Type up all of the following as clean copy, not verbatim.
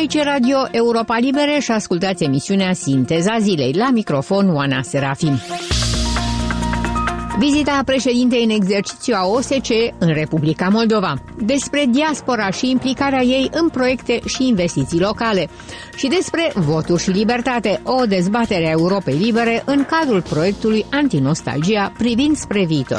Aici Radio Europa Liberă și ascultați emisiunea Sinteza Zilei. La microfon Oana Serafim. Vizita președintei în exercițiu a OSCE în Republica Moldova, despre diaspora și implicarea ei în proiecte și investiții locale și despre voturi și libertate, o dezbatere a Europei Libere în cadrul proiectului Antinostalgia privind spre viitor.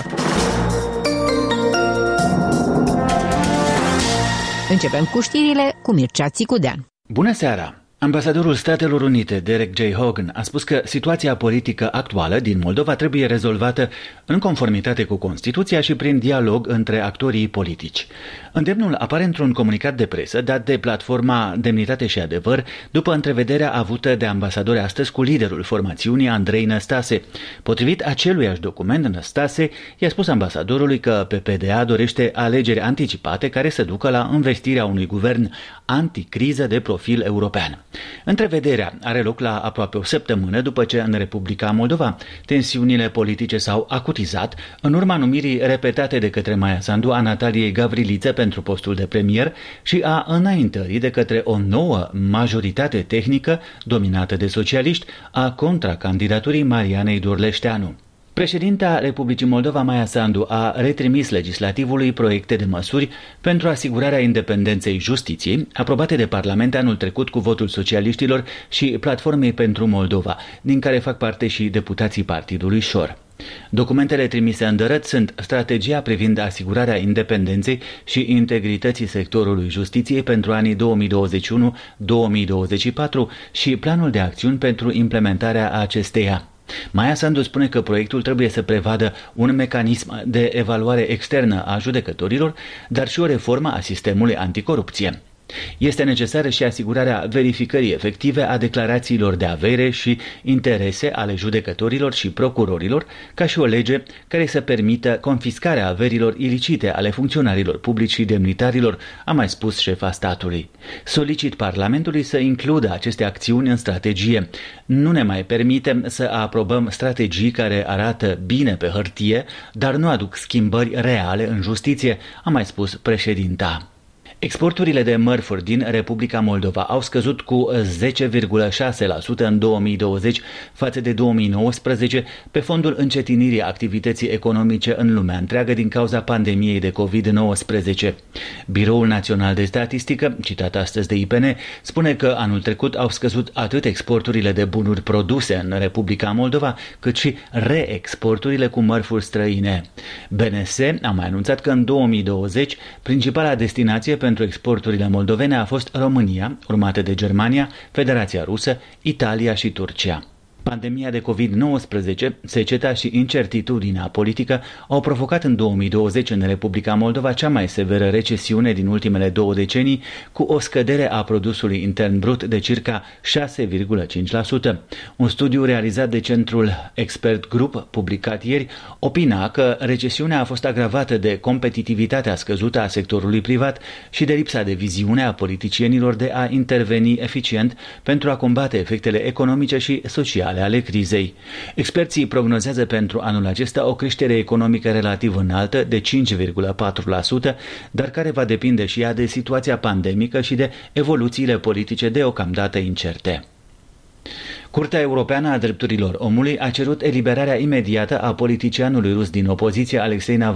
Începem cu știrile cu Mircea Țicudean. Bună seara! Ambasadorul Statelor Unite, Derek J. Hogan, a spus că situația politică actuală din Moldova trebuie rezolvată în conformitate cu Constituția și prin dialog între actorii politici. Îndemnul apare într-un comunicat de presă dat de platforma Demnitate și Adevăr după întrevederea avută de ambasadori astăzi cu liderul formațiunii, Andrei Năstase. Potrivit aceluiași document, Năstase i-a spus ambasadorului că PPDA dorește alegeri anticipate care să ducă la învestirea unui guvern anticriză de profil european. Întrevederea are loc la aproape o săptămână după ce în Republica Moldova tensiunile politice s-au acutizat în urma numirii repetate de către Maia Sandu a Nataliei Gavriliță pentru postul de premier și a înaintării de către o nouă majoritate tehnică dominată de socialiști a contracandidaturii Marianei Durleșteanu. Președinta Republicii Moldova, Maia Sandu, a retrimis legislativului proiecte de măsuri pentru asigurarea independenței justiției, aprobate de Parlament anul trecut cu votul socialiștilor și Platformei pentru Moldova, din care fac parte și deputații partidului Șor. Documentele trimise în dărăt sunt strategia privind asigurarea independenței și integrității sectorului justiției pentru anii 2021-2024 și planul de acțiuni pentru implementarea acesteia. Maia Sandu spune că proiectul trebuie să prevadă un mecanism de evaluare externă a judecătorilor, dar și o reformă a sistemului anticorupție. Este necesară și asigurarea verificării efective a declarațiilor de avere și interese ale judecătorilor și procurorilor, ca și o lege care să permită confiscarea averilor ilicite ale funcționarilor publici și demnitarilor, a mai spus șefa statului. Solicit Parlamentului să includă aceste acțiuni în strategie. Nu ne mai permitem să aprobăm strategii care arată bine pe hârtie, dar nu aduc schimbări reale în justiție, a mai spus președinta. Exporturile de mărfuri din Republica Moldova au scăzut cu 10,6% în 2020 față de 2019 pe fondul încetinirii activității economice în lumea întreagă din cauza pandemiei de COVID-19. Biroul Național de Statistică, citat astăzi de IPN, spune că anul trecut au scăzut atât exporturile de bunuri produse în Republica Moldova, cât și reexporturile cu mărfuri străine. BNS a mai anunțat că în 2020 principala destinație pentru exporturile moldovene a fost România, urmată de Germania, Federația Rusă, Italia și Turcia. Pandemia de COVID-19, seceta și incertitudinea politică au provocat în 2020 în Republica Moldova cea mai severă recesiune din ultimele 2 decenii, cu o scădere a produsului intern brut de circa 6,5%. Un studiu realizat de Centrul Expert Group, publicat ieri, opina că recesiunea a fost agravată de competitivitatea scăzută a sectorului privat și de lipsa de viziune a politicienilor de a interveni eficient pentru a combate efectele economice și sociale ale crizei. Experții prognozează pentru anul acesta o creștere economică relativ înaltă de 5,4%, dar care va depinde și ea de situația pandemică și de evoluțiile politice deocamdată incerte. Curtea Europeană a Drepturilor Omului a cerut eliberarea imediată a politicianului rus din opoziție Alexei Navalny,